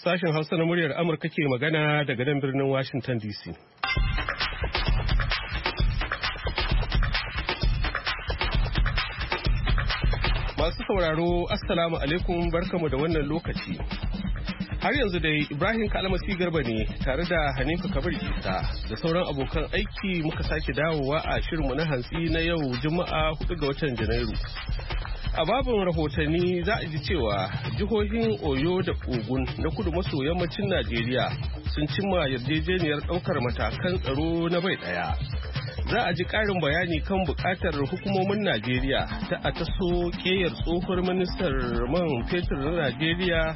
Sashen Hausa na muryar Amurka ke magana daga nan birnin Washington DC. Masu sauraro, Assalamu alaikum, barkamu da wannan lokaci. Har yanzu dai Ibrahim Kalmasi Garba ne tare da Hanifa Kabir Isa da sauran abokan aiki muka sake dawowa a shirinmu na hantsi na yau Juma'a 4 ga watan Janairu. A babin rahotanni za a ji cewa jihohin Oyo da Ogun na kudu maso yammacin Najeriya sun cimma yarjejeniyar ɗaukar matakan tsaro na bai ɗaya. Za a ji ƙarin bayani kan buƙatar hukumomin Najeriya ta a taso ƙeyar tsohuwar ministar man fetur na Najeriya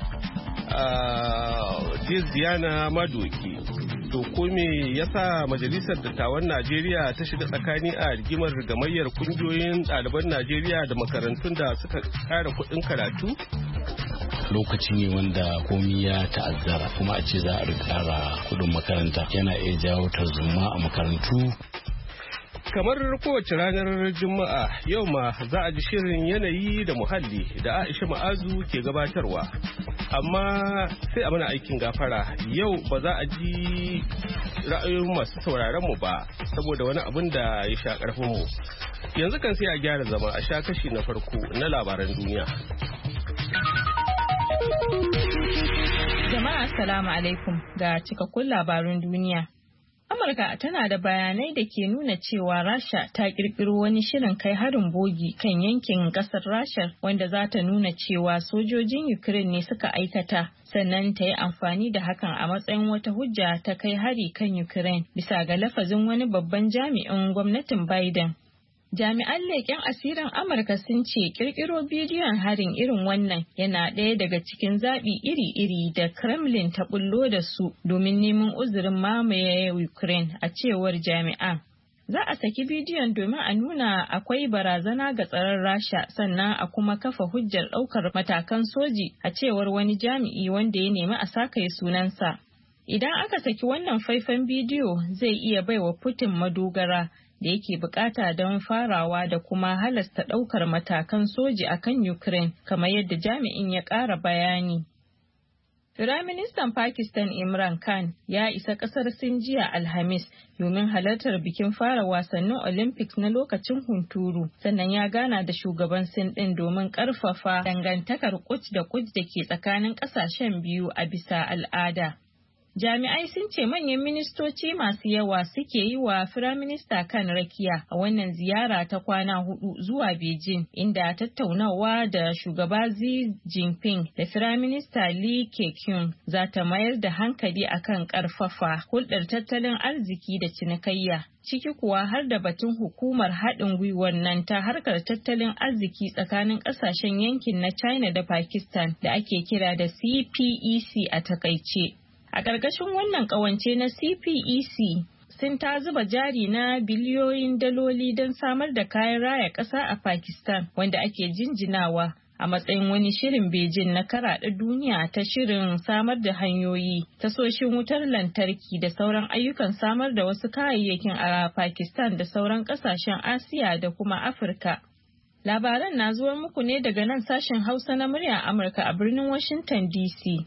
Diana Madoki. To ko me yasa Majalisar Dattawan Najeriya ta shiga tsakani a rigimar gamayyar kungiyoyin ɗaliban Najeriya da makarantun da suka ƙara kuɗin karatu? Lokaci ne wanda komi ya ta'azzara kuma a ce za a ƙara kuɗin makaranta yana iya jawo tarzoma a makarantu. Kamar kowace ranar Juma'a yau ma za a ji shirin yanayi da muhalli da Aisha Ma'azu ke gabatarwa. Amma sai a mana aikin gafara yau ba za a ji ra'ayoyin masu sauraron mu ba saboda wani abin da ya sha karfin mu. Yanzu kan sai a gyara zama a sha kashi na farko na labaran duniya. Jama'a assalamu alaikum ga cikakkun labarun duniya. Amurka tana da bayanai da ke nuna cewa Rasha ta kirkiro wani shirin kai harin bogi kan yankin kasar Rasha wanda za ta nuna cewa sojojin Ukraine ne suka aikata, sannan ta yi amfani da hakan a matsayin wata hujja ta kai hari kan Ukraine bisa ga lafazin wani babban jami'in gwamnatin Biden. Jami'an leƙen asirin Amurka sun ce kirkiro bidiyon harin irin wannan yana ɗaya daga cikin zaɓi iri-iri da Kremlin ta bullo da su domin neman uzurin mamaye Ukraine a cewar jami'an. Za a saki bidiyon domin a nuna akwai barazana ga tsaron Rasha sannan a kuma kafa hujjar ɗaukar matakan soji a cewar wani jami'i wanda ya nemi a sakaye sunansa. Idan aka saki wannan faifan bidiyo zai iya baiwa Putin madogara da yake bukata don farawa da kuma halasta ɗaukar matakan soji a kan Ukraine, kamar yadda jami'in ya ƙara bayani. Firaministan Pakistan Imran Khan ya isa ƙasar Sin jiya Alhamis domin halartar bikin fara wasannin Olympics na lokacin hunturu, sannan ya gana da shugaban Sin ɗin domin ƙarfafa dangantakar kuc da ke tsakanin ƙasashen biyu a bisa al'ada. Jami'ai sun ce manyan ministoci masu yawa suke yi wa Firaminista Khan rakiya a wannan ziyara ta kwana 4 zuwa Beijing, inda tattaunawa da shugaba Xi Jinping da Firaminista Li Keqiang za ta mayar da hankali akan ƙarfafa hulɗar tattalin arziki da cinikayya, ciki kuwa har da batun hukumar haɗin gwiwar nan ta harkar tattalin arziki tsakanin ƙasashen yankin na China da Pakistan da ake kira da CPEC a takaice. A ƙarƙashin wannan ƙawance na CPEC, Sin ta zuba jari na biliyoyin daloli don samar da kayan raya ƙasa a Pakistan, wanda ake jinjinawa a matsayin wani shirin Beijing na karaɗe duniya ta shirin samar da hanyoyi, tasoshin wutar lantarki da sauran ayyukan samar da wasu kayayyakin a Pakistan da sauran ƙasashen Asiya da kuma Afirka. Labaran na zuwa muku ne daga nan sashen Hausa na muryar Amurka a birnin Washington DC.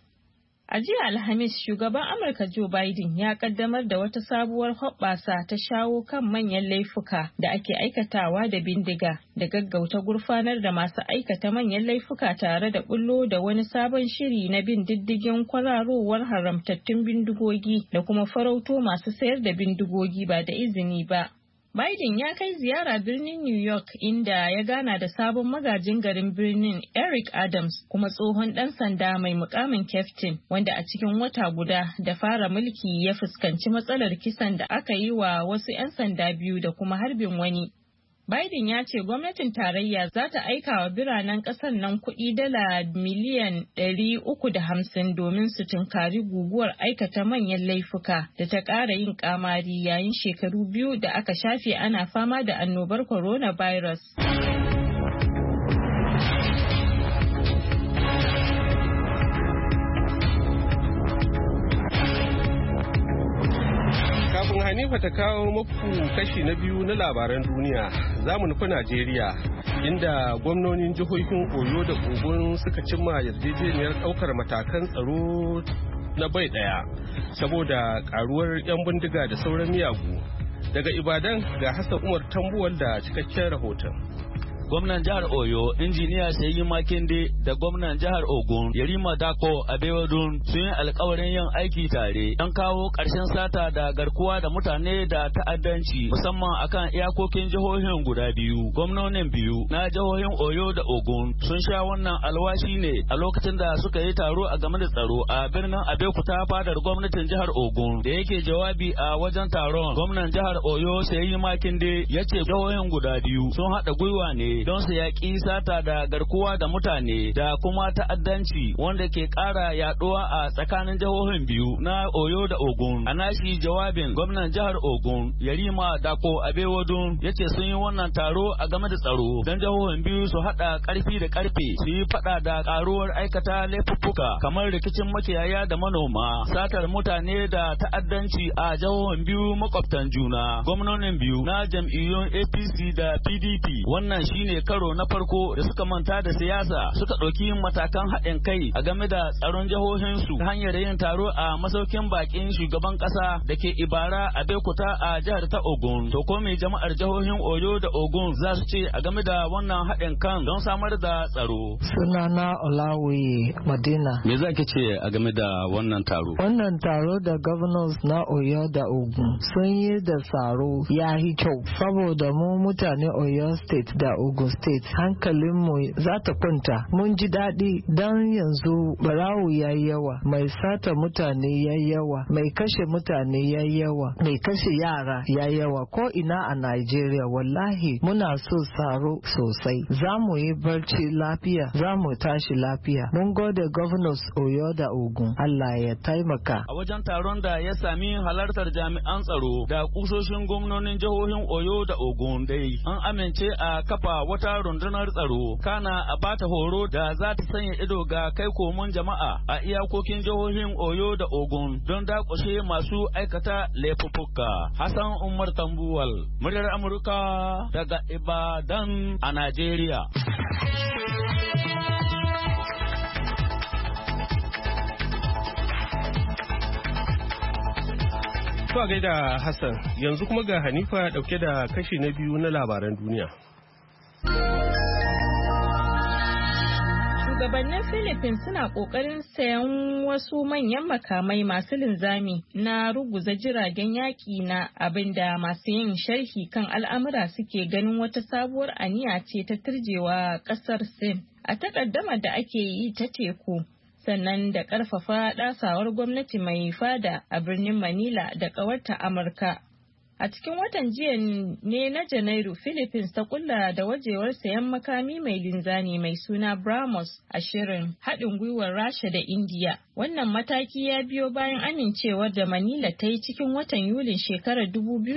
A jiya Alhamis, shugaban Amurka Joe Biden ya kaddamar da wata sabuwar hoɓɓasa ta shawo kan manyan laifuka da ake aikatawa da bindiga da gaggauta gurfanar da masu aikata manyan laifuka tare da bullo da wani sabon shiri na bin diddigin kwararowar haramtattun bindigogi da kuma farauto masu sayar da bindigogi ba da izini ba. Biden ya kai ziyara birnin New York inda ya gana da sabon magajin garin birnin Eric Adams, kuma tsohon ɗan sanda mai mukamin Captain, wanda a cikin wata guda da fara mulki ya fuskanci matsalar kisan da aka yi wa wasu 'yan sanda biyu da kuma harbin wani. Biden ya ce gwamnatin tarayya za ta aika wa biranen ƙasar nan kuɗi dala miliyan 350 domin su tunkari guguwar aikata manyan laifuka da ta ƙara yin ƙamari yayin shekaru 2 da aka shafe ana fama da annobar coronavirus. Hanifa ta kawo muku kashi na biyu na labaran duniya. Za mu nufi Najeriya, inda gwamnonin jihohin Oyo da Ogun suka cimma yarjejeniyar ɗaukar matakan tsaro na bai ɗaya saboda ƙaruwar 'yan bindiga da sauran miyagu. Daga Ibadan ga Hassan Umar Tambuwal da cikakken rahoton. Gwamnan jihar Oyo, injiniya Seyi Makinde da gwamnan jihar Ogun, Yerima Dako Abewodun sun yi alkawarin yin aiki tare don kawo ƙarshen sata da garkuwa da mutane da ta'addanci musamman akan iyakokin jihohin guda biyu. Gwamnonin biyu na jihohin Oyo da Ogun sun sha wannan alwashi ne a lokacin da suka yi taro a game da tsaro a birnin Abeokuta fadar gwamnatin jihar Ogun. Da yake jawabi a wajen taron, gwamnan jihar Oyo Seyi Makinde ya ce jihohin guda biyu sun haɗa gwiwa ne don su yaƙi sata da garkuwa da mutane da kuma ta'addanci wanda ke ƙara yaɗuwa a tsakanin jihohin biyu na Oyo da Ogun. A nashi jawabin, gwamnan jihar Ogun Yerima Dako Abewodun ya ce sun yi wannan taro a game da tsaro don jihohin biyu su haɗa ƙarfi da ƙarfe su yi faɗa da ƙaruwar aikata laifuffuka kamar rikicin makiyaya da manoma, satar mutane da ta'addanci a jihohin biyu makwabtan juna. Gwamnonin biyu na jam'iyyun APC da PDP wannan shine karo na farko da suka manta da siyasa suka ɗauki matakan haɗin kai a game da tsaron jihohinsu ta hanyar yin taro a masaukin bakin shugaban ƙasa da ke Ibara a Abeokuta a jihar ta Ogun. To ko me jama'ar jihohin Oyo da Ogun za su ce a game da wannan haɗin kan don samar da tsaro? Sunana Olawi Madina. Me za ki ce a game da wannan taro? Wannan taro da governors na Oyo da Ogun sun yi da tsaro ya yi kyau saboda mu mutane Oyo State da Ogun State hankalinmu za ta kwanta. Mun ji daɗi don yanzu barawo ya yi yawa, mai sata mutane ya yi yawa, mai kashe mutane ya yi yawa, mai kashe yara ya yi yawa ko ina a Najeriya. Wallahi muna so tsaro sosai. Za mu yi barci lafiya, za mu tashi lafiya. Mun gode governors Oyo da Ogun. Allah ya taimaka. A wajen taron da ya sami halartar jami'an tsaro da kusoshin gwamnonin jihohin Oyo da Ogun dai an amince a kafa wata rundunar tsaro kana a bata horo da za ta sanya ido ga kai komon jama'a a iyakokin jihohin Oyo da Ogun don dakushe masu aikata laifuffuka. Hassan Umar Tambuwal, muryar Amurka daga Ibadan a Najeriya. To gaida Hassan, yanzu kuma ga Hanifa dauke da kashi na biyu na labaran duniya. Shugabannin Philippines suna ƙoƙarin sayan wasu manyan makamai masu linzami na ruguza jiragen yaƙi na abinda masu yin sharhi kan al'amura suke ganin wata sabuwar aniya ce ta turjewa ƙasar Sin a takaddamar da ake yi ta teku, sannan da ƙarfafa ɗasawar gwamnati mai fada a birnin Manila da ƙawarta Amurka. A cikin watan jiya ne na Janairu, Philippines ta kulla da wajewar sayan makami mai linzami mai suna BrahMos a shirin haɗin gwiwar Rasha da Indiya. Wannan mataki ya biyo bayan amincewar da Manila ta yi cikin watan Yulin shekarar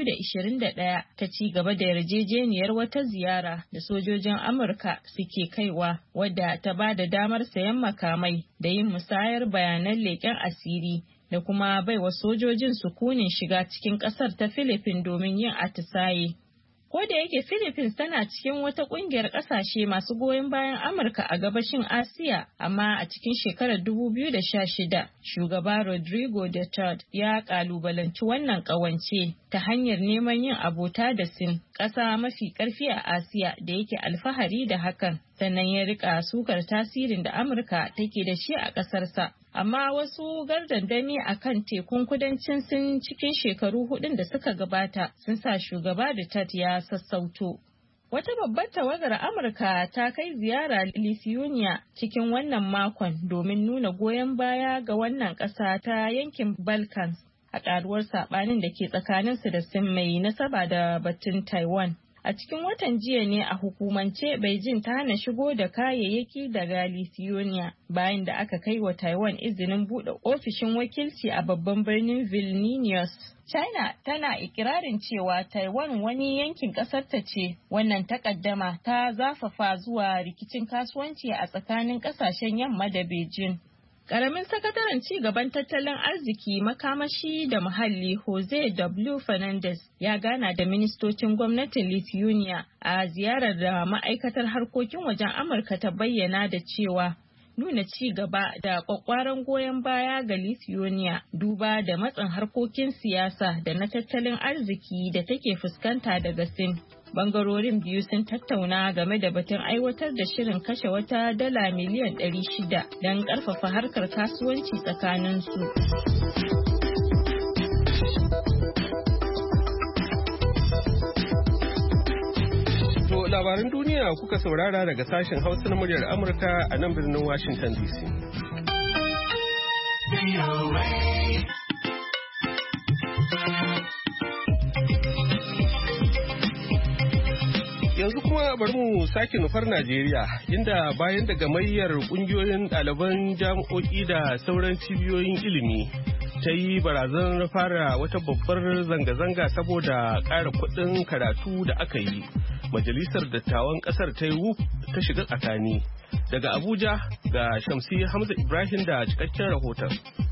2021 ta ci gaba da yarjejeniyar wata ziyara da sojojin Amurka suke kaiwa, wadda ta ba da damar sayan makamai da yin musayar bayanan leƙen asiri da kuma baiwa sojojin sukunin shiga cikin ƙasar ta Philippines domin yin atisaye. Ko da yake Philippines tana cikin wata ƙungiyar ƙasashe masu goyon bayan Amurka a gabashin Asiya, amma a cikin shekarar 2016, shugaba Rodrigo Duterte ya ƙalubalanci wannan ƙawance ta hanyar neman yin abota da Sin, ƙasa mafi ƙarfi a Asiya da yake alfahari da hakan, sannan ya rika sukar tasirin da Amurka take da shi a ƙasarsa. Amma wasu gardandami a kan tekun kudancin Sin cikin shekaru hudun da suka gabata sun sa shugaba Duterte ya sassauto. Wata babbar tawagar Amurka ta kai ziyara Lithuania cikin wannan makon domin nuna goyon baya ga wannan ƙasa ta yankin Balkans a ƙaruwar saɓanin da ke tsakaninsu da Sin mai nasaba da batun Taiwan. A cikin watan jiya ne a hukumance Beijing ta hana shigo da kayayyaki daga Lithuania bayan da aka kai wa Taiwan izinin buɗe ofishin wakilci a babban birnin Vilnius. China tana ikirarin cewa Taiwan wani yankin ƙasarta ce. Wannan takaddama ta zafafa zuwa rikicin kasuwanci a tsakanin ƙasashen yamma da Beijing. Ƙaramin sakataren ci gaban tattalin arziki, makamashi da muhalli Jose W. Fernandez ya gana da ministocin gwamnatin Lithuania a ziyarar da ma'aikatar harkokin wajen Amurka ta bayyana da cewa nuna ci gaba da kwakwaran goyon baya ga Lithuania duba da matsin harkokin siyasa da na tattalin arziki da take fuskanta daga Sin. Bangarorin biyu sun tattauna game da batun aiwatar da shirin kashe wata dala miliyan 600 don karfafa harkar kasuwanci tsakaninsu. To labaran duniya kuka saurara daga sashen Hausa na muryar Amurka a nan birnin Washington DC. Yanzu kuma bari mu sake nufar Najeriya, inda bayan da gamayyar kungiyoyin ɗaliban jami'o'i da sauran cibiyoyin ilimi ta yi barazanar fara wata babbar zanga-zanga saboda ƙara kuɗin karatu da aka yi, majalisar dattawan ƙasar ta yi ta shiga tsakani. Daga Abuja ga Shamsi Hamza Ibrahim da cikakken rahoton.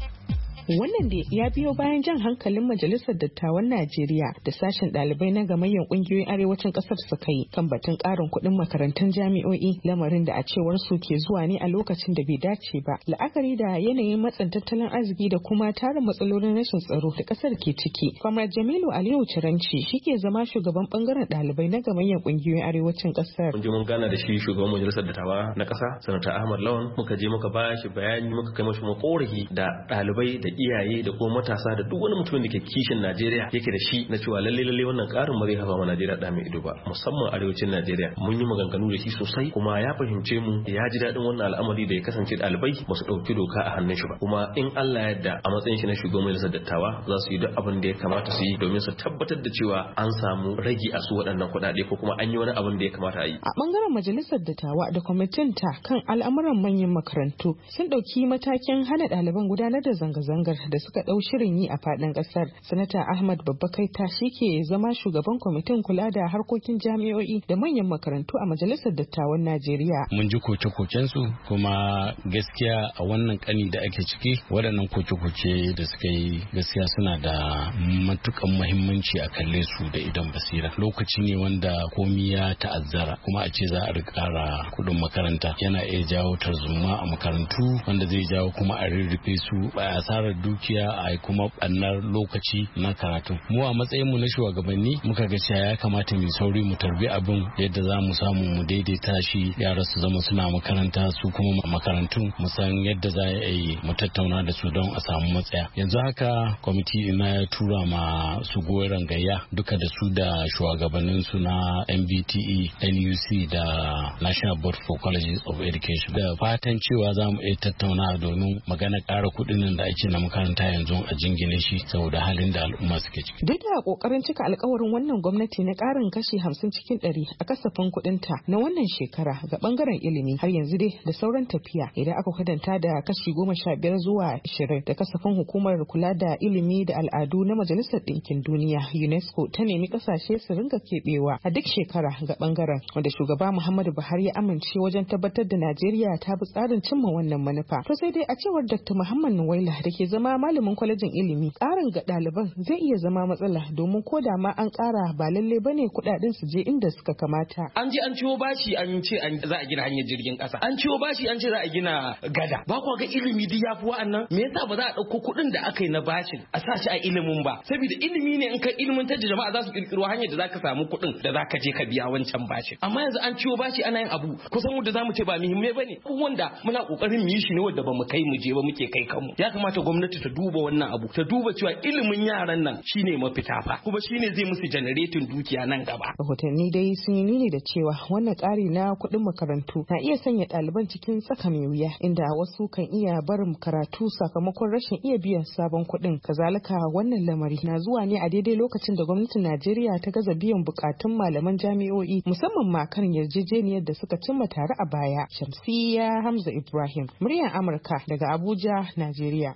Wannan da ya biyo bayan jan hankalin Majalisar Dattawan Najeriya da sashen ɗalibai na gamayyar ƙungiyoyin arewacin ƙasar suka yi kan batun ƙarin kuɗin makarantun jami'o'i, lamarin da a cewar su ke zuwa ne a lokacin da bai dace ba, la'akari da yanayin matsin tattalin arziki da kuma tarin matsalolin rashin tsaro da ƙasar ke ciki. Comrade Jamilu Aliyu Ciranci shi ke zama shugaban ɓangaren ɗalibai na gamayyar ƙungiyoyin arewacin ƙasar. Mun je mun gana da shi shugaban Majalisar Dattawa na ƙasa, Sanata Ahmad Lawan, muka je muka ba shi bayani, muka kai mashi korafi da ɗalibai da iyaye da kuma matasa da duk wani mutumin da ke kishin Najeriya yake da shi na cewa lalle wannan karin ba zai hafa ma Najeriya da mai ido ba, musamman arewacin Najeriya. Mun yi maganganu da shi sosai kuma ya fahimce mu, ya ji daɗin wannan al'amari da ya kasance ɗalibai ba su ɗauki doka a hannun shi ba, kuma in Allah ya yarda a matsayin shi na shugaban majalisar dattawa za su yi duk abin da ya kamata su yi domin su tabbatar da cewa an samu ragi a su waɗannan kuɗaɗe ko kuma an yi wani abin da ya kamata a yi. A ɓangaren majalisar dattawa da kwamitin ta kan al'amuran manyan makarantu sun ɗauki matakin hana ɗaliban gudanar da zanga-zangar da suka ɗau shirin yi a faɗin ƙasar. Sanata Ahmad Babba Kaita shi ke zama shugaban kwamitin kula da harkokin jami'o'i da manyan makarantu a Majalisar Dattawan Najeriya. Mun ji koke-kokensu kuma gaskiya a wannan ƙani da ake ciki waɗannan koke-koke da suka yi gaskiya suna da matukan muhimmanci a kalle su da idan basira. Lokaci ne wanda komi ya ta'azzara kuma a ce za a ƙara kuɗin makaranta yana iya jawo tarzoma a makarantu wanda zai jawo kuma a rirrife su a asarar dukiya a kuma ɓannar lokaci na karatu. Mu a matsayin mu na shugabanni muka ga cewa ya kamata mu sauri mu tarbi abin yadda za mu samu mu daidaita shi, yara su zama suna makaranta su kuma makarantun mu san yadda za a yi mu tattauna da su don a samu matsaya. Yanzu haka kwamiti ina ya tura ma su goyon gayya duka da su da shugabannin su na MBTE, NUC da National Board for Colleges of Education da fatan cewa za mu iya tattauna domin magana ƙara kuɗin da ake na makaranta yanzu a jingine shi saboda halin da al'umma suke ciki. Duk da kokarin cika alkawarin wannan gwamnati na karin kashi 50 cikin 100 a kasafin kuɗinta na wannan shekara ga bangaren ilimi, har yanzu dai da sauran tafiya idan aka kwatanta da kashi 15 zuwa 20 da kasafin hukumar kula da ilimi da al'adu na Majalisar Ɗinkin Duniya UNESCO ta nemi kasashe su ringa keɓewa a duk shekara ga bangaren, wanda shugaba Muhammadu Buhari ya amince wajen tabbatar da Najeriya ta bi tsarin cimma wannan manufa. To sai dai a cewar Dr. Muhammad Nuwaila da ke zama malamin kwalejin ilimi, ƙarin ga ɗaliban zai iya zama matsala domin ko da ma an ƙara ba lalle bane kuɗaɗen su je inda suka kamata. An je an ciwo bashi an ce za a gina hanyar jirgin ƙasa, an ciwo bashi an ce za a gina gada. Ba ku ga ilimi duk yafi wa'annan? Me yasa ba za a ɗauko kuɗin da aka yi na bashin a sa shi a ilimin ba? Saboda ilimi ne in ka ilimantar da jama'a za su ƙirƙiro hanyar da za ka samu kuɗin da za ka je ka biya wancan bashin. Amma yanzu an ciwo bashi ana yin abu kusan wanda za mu ce ba muhimmai bane, wanda muna ƙoƙarin mu yi shi ne wanda ba mu kai mu je ba muke kai kanmu. Ya kamata gwamnati ta duba wannan abu, ta duba cewa ilimin yaran nan shine mafita fa, kuma shine zai musu janaretin dukiya nan gaba. Rahotanni dai sun yi nuni da cewa wannan ƙari na kuɗin makarantu na iya sanya ɗaliban cikin tsaka mai wuya, inda wasu kan iya barin karatu sakamakon rashin iya biyan sabon kuɗin. Kazalika wannan lamari na zuwa ne a daidai lokacin da gwamnatin Najeriya ta gaza biyan bukatun malaman jami'o'i, musamman ma kan yarjejeniyar da suka cimma tare a baya. Shamsiyya Hamza Ibrahim, muryar Amurka daga Abuja, Najeriya.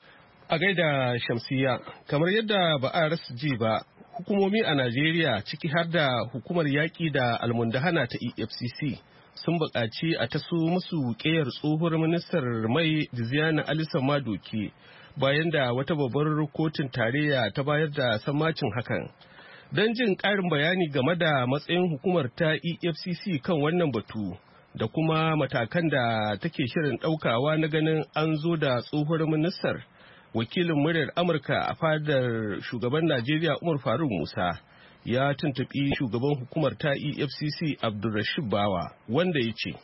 A gaida Shamsiyya, kamar yadda ba a rasa ji ba, hukumomi a Najeriya ciki har da hukumar yaƙi da almundahana ta EFCC sun buƙaci a taso musu ƙeyar tsohuwar ministar mai Diziana Alison Madueke bayan da wata babbar kotun tarayya ta bayar da sammacin hakan. Don jin ƙarin bayani game da matsayin hukumar ta EFCC kan wannan batu da kuma matakan da take shirin ɗaukawa na ganin an zo da tsohuwar ministar, wakilin muryar Amurka a fadar shugaban Najeriya Umar Faruk Musa ya tuntuɓi shugaban hukumar ta EFCC Abdulrashid Bawa wanda ya ce.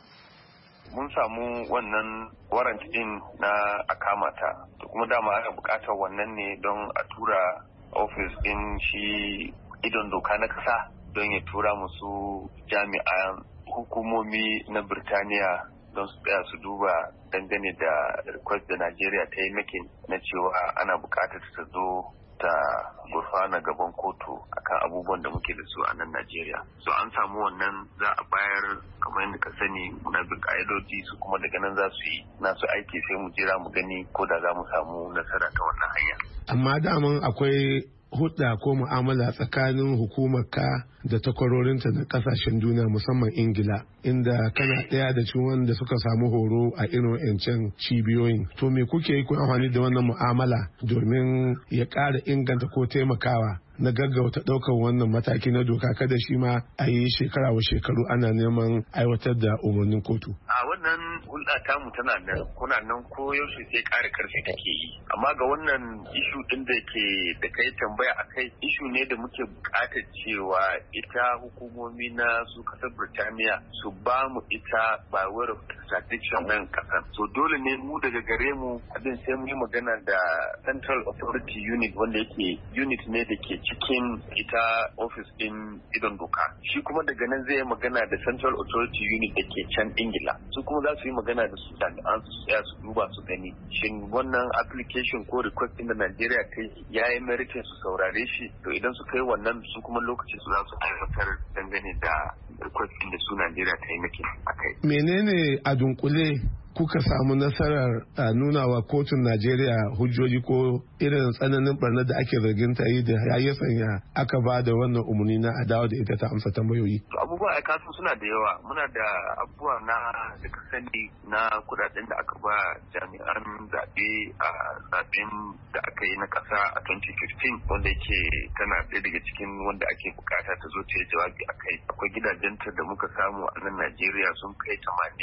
Mun samu wannan warrant din na akamata, to kuma dama ana buƙatar wannan ne don a tura ofis din shi idon doka na ƙasa don ya tura musu jami'an hukumomi na Birtaniya don su tsaya su duba dangane da request da Najeriya ta yi makin na cewa ana buƙatar ta zo ta gurfana gaban kotu akan abubuwan da muke da su a nan Najeriya. So an samu wannan za a bayar kamar yadda ka sani muna bin ka'idoji su kuma daga nan za su yi nasu aiki sai mu jira mu gani ko da za mu samu nasara ta wannan hanya. Amma daman akwai hudda ko mu'amala tsakanin hukumar ka da takwarorinta na kasashen duniya musamman Ingila inda kana ɗaya da cikin wanda suka samu horo a irin yancan cibiyoyin. To me kuke yi kun amfani da wannan mu'amala domin ya ƙara inganta ko taimakawa na gaggauta ɗaukar wannan mataki na doka kada shi ma a yi shekara wa shekaru ana neman aiwatar da umarnin kotu. A wannan hulɗa tamu tana nan kuna nan ko yaushe sai ƙara ƙarfi take yi. Amma ga wannan ishu ɗin da kai tambaya a kai ishu ne da muke buƙatar cewa ita hukumomi na su ƙasar Birtaniya su ba mu ita by way of extradition nan ƙasar. So dole ne mu daga gare mu abin sai mu yi magana da Central Authority Unit wanda yake unit ne da ke cikin ita ofis din idon doka shi kuma daga nan zai magana da Central Authority Unit da ke can Ingila su kuma za su yi magana da su jami'an su tsaya su duba su gani shin wannan application ko request din da Najeriya ta yi ya yi meritin su saurare shi to idan su kai wannan su kuma lokacin su za su aiwatar dangane da request din da su Najeriya ta yi maki akai. Menene a dunkule kuka samu nasarar nuna wa kotun Najeriya hujjoji ko irin tsananin barnar da ake zargin ta yi da ya sanya aka ba da wannan umarni na adawa da ita ta amsa tambayoyi? Abubuwa a kasu suna da yawa. Muna da abubuwa na da ka sani na kudaden da aka ba jami'an zaɓe a zaɓen da aka yi na ƙasa a 2015 wanda yake tana ɗaya daga cikin wanda ake bukata ta zo ta yi jawabi a kai. Akwai gidajenta da muka samu a nan Najeriya sun kai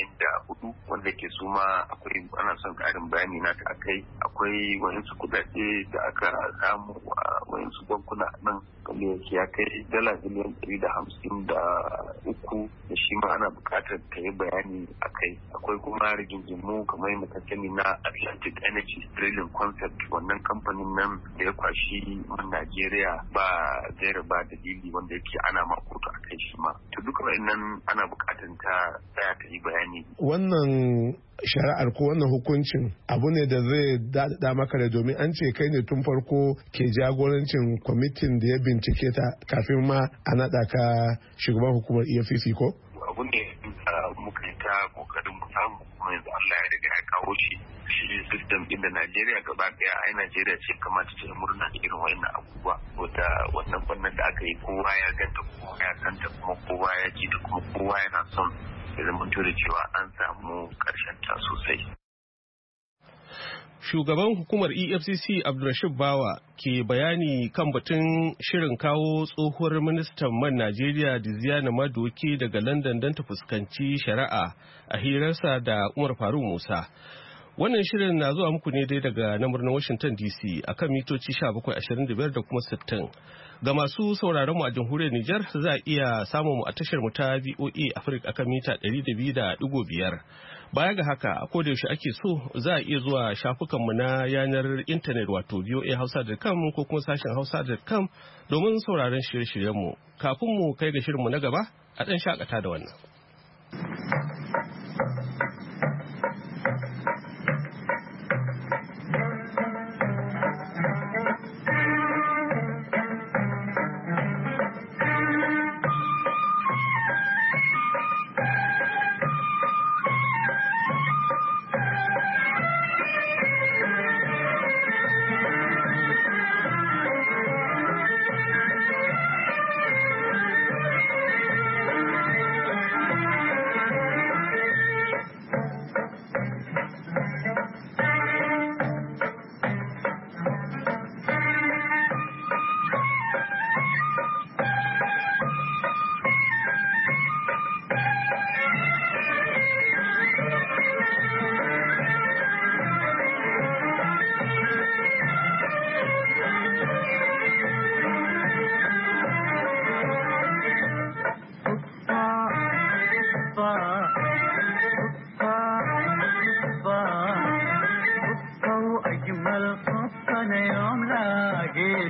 84 wanda ke su ma akwai ana son ƙarin bayani na ta akai akwai wayansu kudade da aka samu a wayansu bankuna nan kamar ya kai dala miliyan 153 da shi ma ana buƙatar ta yi bayani akai akwai kuma rigingimu kamar yadda ka sani na Atlantic Energy Drilling Concept wannan kamfanin nan da ya kwashi man Najeriya ba gaira ba dalili wanda yake ana ma kotu akai shi ma to duka wa'annan ana buƙatar ta tsaya ta yi bayani wannan shari'ar ko wannan hukuncin abu ne da zai daɗaɗa maka da domin an ce kai ne tun farko ke jagorancin kwamitin da ya bincike ta kafin ma a naɗa ka shugaban hukumar EFCC ko? Abu ne muka yi ta kokarin mu samu kuma yanzu Allah ya riga ya kawo shi system din da Najeriya gaba daya ai Najeriya ce kamata ta murna irin wannan abubuwa wanda wannan bannan da aka yi kowa ya ganta kowa ya santa kuma kowa ya ji da kuma kowa yana son ya zama da cewa an samu ƙarshen ta sosai. Shugaban hukumar EFCC Abdulrashid Bawa ke bayani kan batun shirin kawo tsohuwar ministan man Najeriya Diziana Madueke daga London don ta fuskanci shari'a a hirarsa da Umar Faruk Musa. Wannan shirin na zuwa muku ne dai daga na birnin Washington DC akan mitoci 1725 da kuma 60. Ga masu sauraron mu a jamhuriyar Nijar za a iya samun mu a tashar mu ta VOA Africa akan mita 200.5. Baya ga haka a koda yaushe ake so za a iya zuwa shafukan mu na yanar intanet wato voahausa.com ko kuma sashen hausa.com domin sauraron shirye-shiryen mu. Kafin mu kai ga shirin mu na gaba a dan shakata da wannan.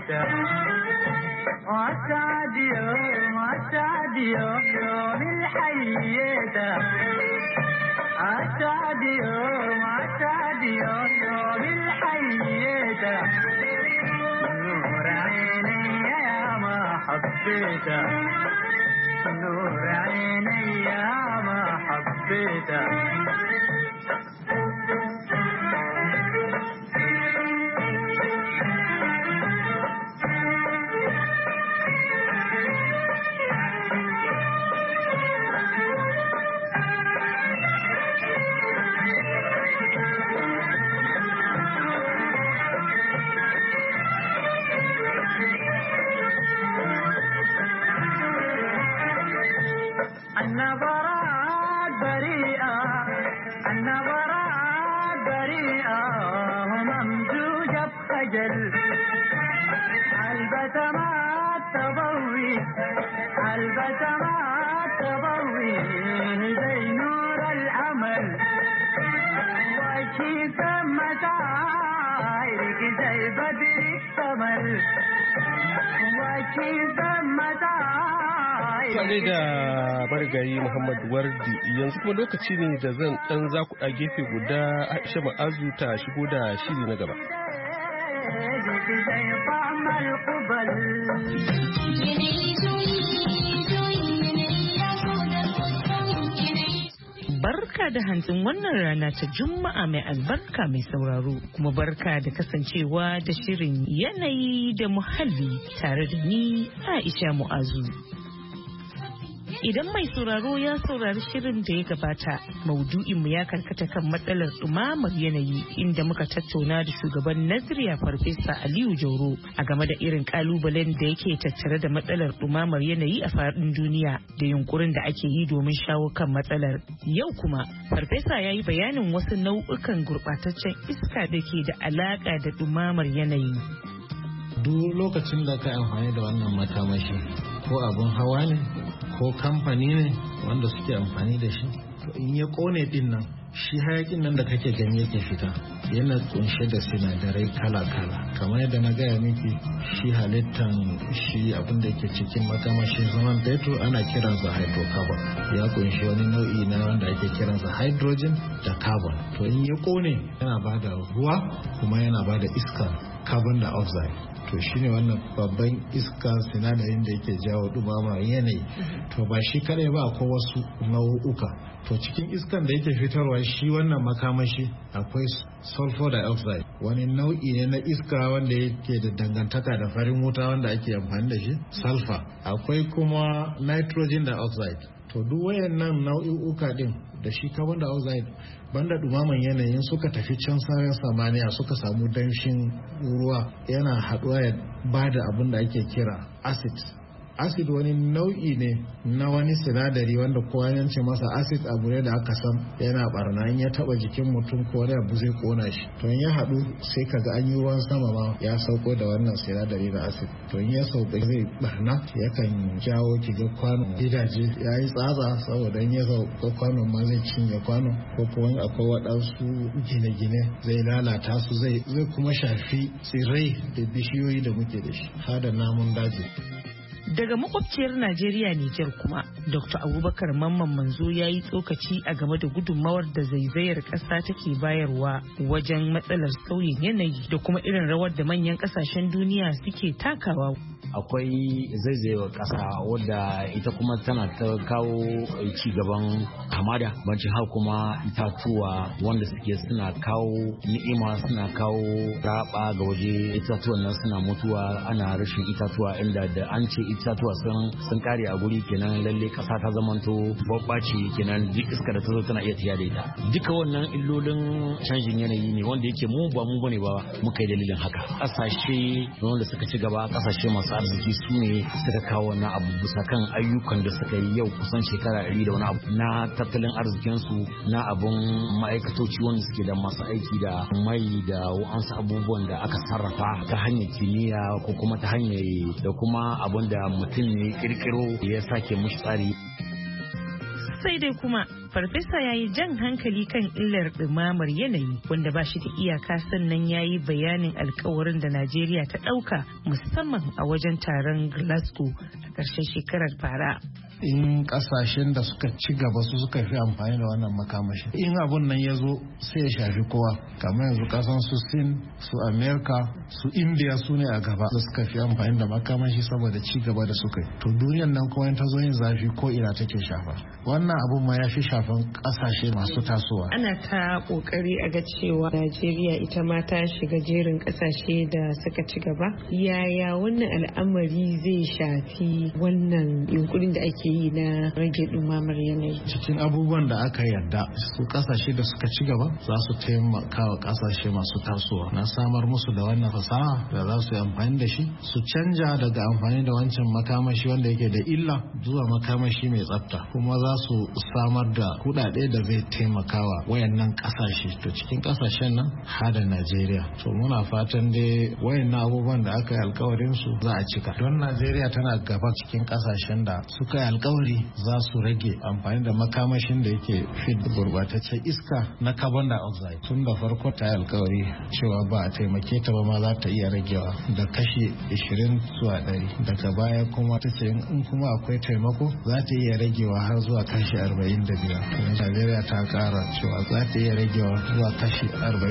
نور عيني ما حبيته النظرات بريئة وممزوجة بخجل البسمات تضوي زي نور الأمل وشي ثم سايرك زي بدر الثمل وشي ثم Tare da marigayi Muhammad Wardi yanzu kuma lokaci ne da zan ɗan zakuɗa gefe guda Aisha Ma'azu ta shigo da shiri na gaba. Barka da hantsin wannan rana ta Juma'a mai albarka mai sauraro, kuma barka da kasancewa da shirin yanayi da muhalli tare da ni Aisha Mu'azu. Idan mai sauraro ya saurari shirin da ya gabata, maudu'inmu ya karkata kan matsalar ɗumamar yanayi inda muka tattauna da shugaban Naziriya Farfesa Aliyu Jauro a game da irin kalubalen da yake tattare da matsalar ɗumamar yanayi a faɗin duniya da yunkurin da ake yi domin shawo kan matsalar. Yau kuma Farfesa ya yi bayanin wasu nau'ukan gurɓataccen iska da ke da alaƙa da ɗumamar yanayi. Duk lokacin da ka amfani da wannan makamashi ko abun hawa ne ko kamfani ne wanda suke amfani da shi, to in ya kone din nan, shi hayakin nan da kake gani yake fita yana kunshe da sinadarai kala-kala. Kamar yadda na gaya miki, shi halittan shi abin da yake cikin makamashin zaman fetur ana kiransa hydrocarbon. Ya kunshi wani nau'i na wanda ake kiransa hydrogen da carbon. To in ya kone yana bada ruwa kuma yana bada iska carbon dioxide. To shine wannan babban iska sinadarin da yake jawo dumama yanayi. To ba shi kadai ba, akwai wasu nau'uka. To cikin iskan da yake fitarwa shi wannan makamashi akwai sulfur dioxide, wani nau'i ne na iska wanda yake da dangantaka da farin wuta wanda ake amfani da shi, sulfur. Akwai kuma nitrogen dioxide. To duk wayannan nau'uka din da shi carbon dioxide, banda dumaman yanayin suka tafi can sararin samaniya suka samu danshin ruwa, yana haɗuwa ya bada abin da ake kira acid. Acid wani nau'i ne na wani sinadari wanda kowa yance masa acid abu ne da aka san yana barna, in ya taba jikin mutum ko wani abu zai kona shi. To in ya haɗu sai kaga an yi ruwan sama ma ya sauko da wannan sinadari na acid. To in ya sauko zai barna, yakan jawo kiga kwanon gidaje ya yi tsatsa, saboda in ya sauko kwanon ma zai cinye kwanon, ko kuma akwai waɗansu gine-gine zai lalata su, zai kuma shafi tsirrai da bishiyoyi da muke da shi, hada namun daji. Daga makwabciyar Najeriya Nijar kuma, Dr. Abubakar Mamman Manzo ya yi tsokaci a game da gudunmawar da zaizayar ƙasa take bayarwa wajen matsalar sauyin yanayi da kuma irin rawar da manyan ƙasashen duniya suke takawa. Akwai zaizayewar ƙasa wadda ita kuma tana ta kawo ci gaban hamada, bancin har kuma itatuwa wanda suke suna kawo ni'ima, suna kawo raba ga waje. Itatuwan nan suna mutuwa, ana rashin itatuwa, inda da an ce itatuwa sun kare a guri, kenan lalle kasa ta zamanto babbaci, kenan duk iska da ta zo tana iya tiya da ita. Duka wannan illolin canjin yanayi ne wanda yake mu bane ba muka yi dalilin haka. Kasashe wanda suka ci gaba, kasashe masu arziki su ne suka kawo wannan abu bisa kan ayyukan da suka yi yau kusan shekara 100 da wani abu na tattalin arzikinsu, na abun ma'aikatoci wanda suke da masu aiki da mai da wa'ansu abubuwan da aka sarrafa ta hanyar kimiyya ko kuma ta hanyar da kuma abun da mutum ne kirkiro ya sake mushi tsari. sai dai kuma farfesa ya yi jan hankali kan illar ɗumamar yanayi wanda ba shi da iyaka, sannan ya yi bayanin alkawarin da Najeriya ta ɗauka musamman a wajen taron Glasgow a ƙarshen shekarar bara. In kasashen da suka ci gaba su suka fi amfani da wannan makamashi, in abun nan ya zo sai ya shafi kowa, kamar yanzu kasan su Sin, su Amerika, su India su ne a gaba da suka fi amfani da makamashi saboda ci gaba da suka yi. To duniyan nan kuma ta zo yin zafi ko ina take shafa. Wannan abun ma ya fi shafan kasashe masu tasowa. Ana ta kokari a ga cewa Najeriya ita ma ta shiga jerin kasashe da suka ci gaba. Yaya wannan al'amari zai shafi wannan yunkurin da ake yi na rage dumamar yanayi? Cikin abubuwan da aka yarda su kasashe da suka ci gaba za su taimaka wa kasashe masu tasowa na samar musu da wannan fasaha da za su yi amfani da shi, su canja daga amfani da wancan makamashi wanda yake da illa zuwa makamashi mai tsafta, kuma za su samar da kudade da zai taimakawa wayannan kasashe. To cikin kasashen nan hada Najeriya. To muna fatan dai wayannan abubuwan da aka yi alkawarin su za a cika, don Najeriya tana gaba cikin kasashen da suka yi alkawari za su rage amfani da makamashin da yake fit gurbataccen iska na carbon dioxide. Tun da farko ta yi alkawari cewa ba a taimake ta ba ma za ta iya ragewa da kashi 20 zuwa 100. Daga baya kuma ta ce in kuma akwai taimako za ta iya ragewa har zuwa kashi 45. Najeriya ta kara cewa za ta iya ragewa zuwa kashi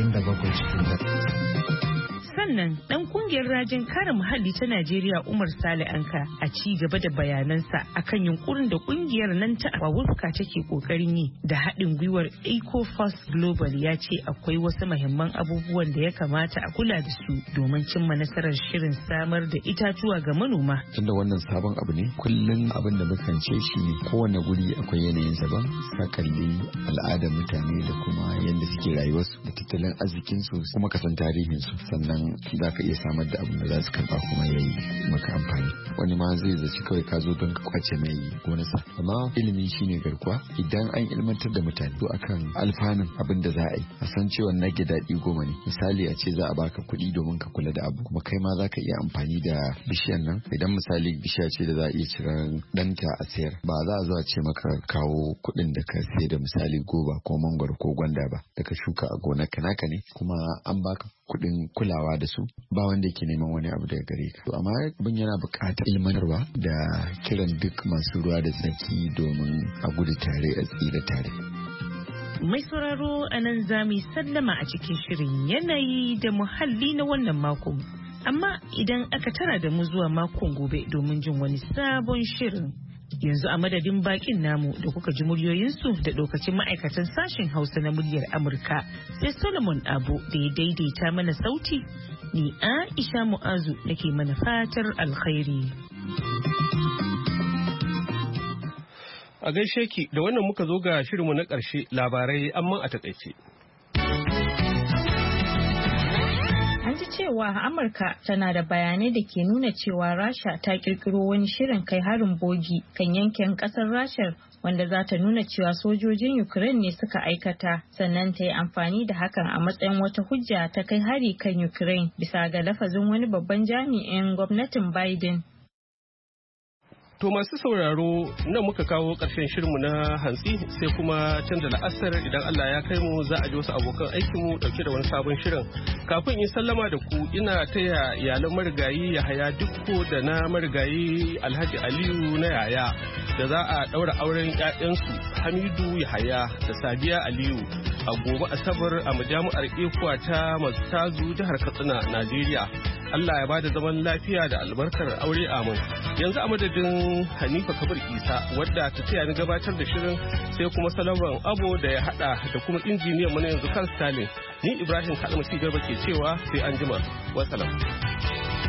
47 cikin dare. Sannan dan kungiyar rajin kare muhalli ta Najeriya Umar Sale Anka a ci gaba da bayanansa akan yunkurin da kungiyar nan ta Awufuka take kokarin yi da haɗin gwiwar EcoFast Global, ya ce akwai wasu muhimman abubuwan da ya kamata a kula da su domin cimma nasarar shirin samar da itatuwa ga manoma. Tunda wannan sabon abu ne, kullum abin da mukan ce shi ne kowane guri akwai yanayin daban, sakalli al'adar mutane da kuma yadda suke rayuwarsu da tattalin arzikinsu kuma kasan tarihinsu, sannan za ka iya samar da abin da za su karba kuma ya yi maka amfani. Wani ma zai zaci kawai ka zo don ka kwace mai gonarsa, amma ilimi shine garkuwa. Idan an ilmantar da mutane to akan alfanun abin da za a yi, a san cewa nage daɗi goma ne. Misali a ce za a baka kuɗi domin ka kula da abu, kuma kai ma za ka iya amfani da bishiyan nan. Idan misali bishiya ce da za a iya ciran ɗanta a sayar, ba za a zo a ce maka kawo kuɗin da ka sayar da misali goba ko mangwaro ko gwanda ba da ka shuka a gonar ka, naka ne kuma an baka kuɗin kulawa da su, ba wanda yake neman wani abu daga gare ka. Amma abin yana buƙatar ilmantarwa da kiran duk masu ruwa da tsaki domin a gudu tare a tsira tare. Mai sauraro a nan za mu sallama a cikin shirin yanayi da muhalli na wannan mako. Amma idan aka tara da mu zuwa makon gobe domin jin wani sabon shirin. Yanzu a madadin bakin namu da kuka ji muryoyinsu da lokacin ma'aikatan sashen Hausa na muryar Amurka, sai Solomon Abu da ya daidaita mana sauti, ni Aisha Mu'azu nake mana fatar alkhairi. A gaishe ki, da wannan muka zo ga shirinmu na ƙarshe, labarai amma a takaice. An ji cewa Amurka tana da bayanai da ke nuna cewa Rasha ta kirkiro wani shirin kai harin bogi kan yankin kasar Rashar wanda za ta nuna cewa sojojin Ukraine ne suka aikata, sannan ta yi amfani da hakan a matsayin wata hujja ta kai hari kan Ukraine bisa ga lafazin wani babban jami'in gwamnatin Biden. To masu sauraro nan muka kawo ƙarshen shirinmu na hantsi, sai kuma can da la'asar idan Allah ya kai mu za a ji wasu abokan aikinmu ɗauke da wani sabon shirin. Kafin in sallama da ku, ina taya iyalan marigayi Yahaya Dukko da na marigayi Alhaji Aliyu na Yaya da za a ɗaura auren 'ya'yansu Hamidu Yahaya da Sadiya Aliyu a gobe Asabar a majami'ar Ekuwa ta Mastazu jihar Katsina, Najeriya. Allah ya bada zaman lafiya da albarkar aure, amin. Yanzu a madadin Hanifa Kabir Isa wadda ta taya ni gabatar da shirin, sai kuma Salaman Abo da ya hada da kuma injiniyan mu na yanzu Karl Stalin. Ni Ibrahim Kalmasi Garba ke cewa sai an jima. Wassalam.